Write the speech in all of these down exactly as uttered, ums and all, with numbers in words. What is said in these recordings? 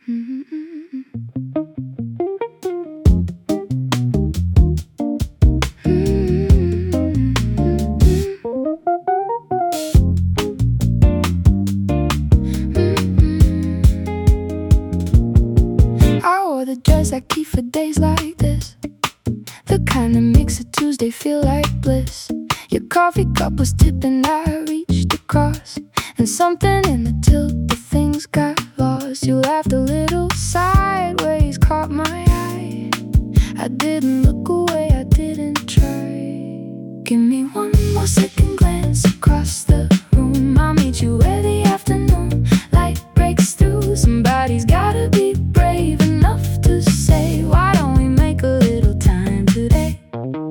I wore the dress I keep for days like this, the kind that makes a Tuesday feel like bliss. Your coffee cup was tipping, I reached across, and something in the tilt of things got lost. You laughed a little sideways, caught my eye. I didn't look away, I didn't try. Give me one more second glance across the room. I'll meet you where the afternoon light breaks through. Somebody's gotta be brave enough to say, why don't we make a little time today?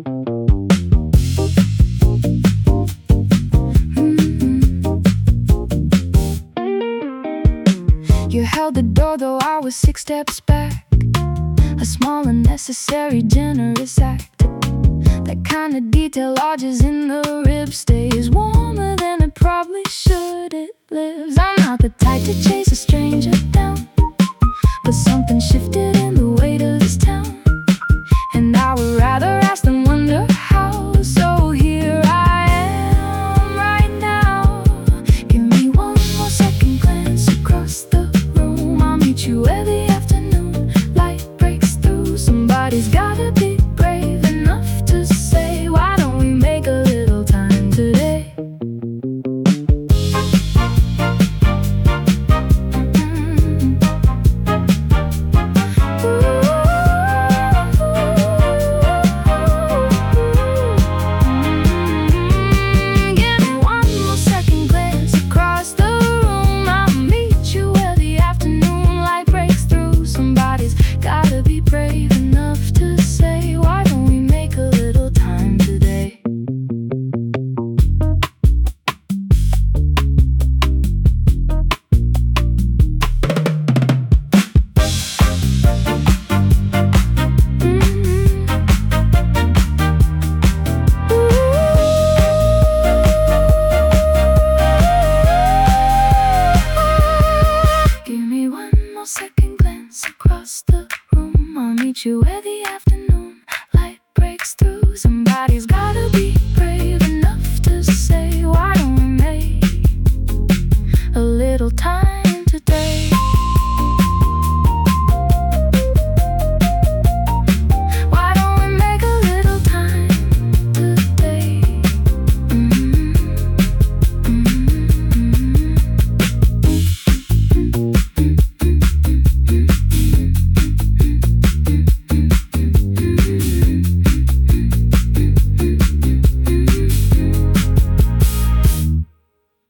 You held the door though I was six steps back, a small unnecessary generous act. That kind of detail lodges in the ribs, stays warmer than it probably should. It lives. I'm not the type to chase a stranger down, but something shifted in the weight of this town, and I would rather ask than wonder how. So here I am right now. Give me one more second glance across the room. I'll meet you where the afternoon light breaks through. Somebody's gotta be brave enough to say, why don't we make a little time today? Second glance across the room. I'll meet you where the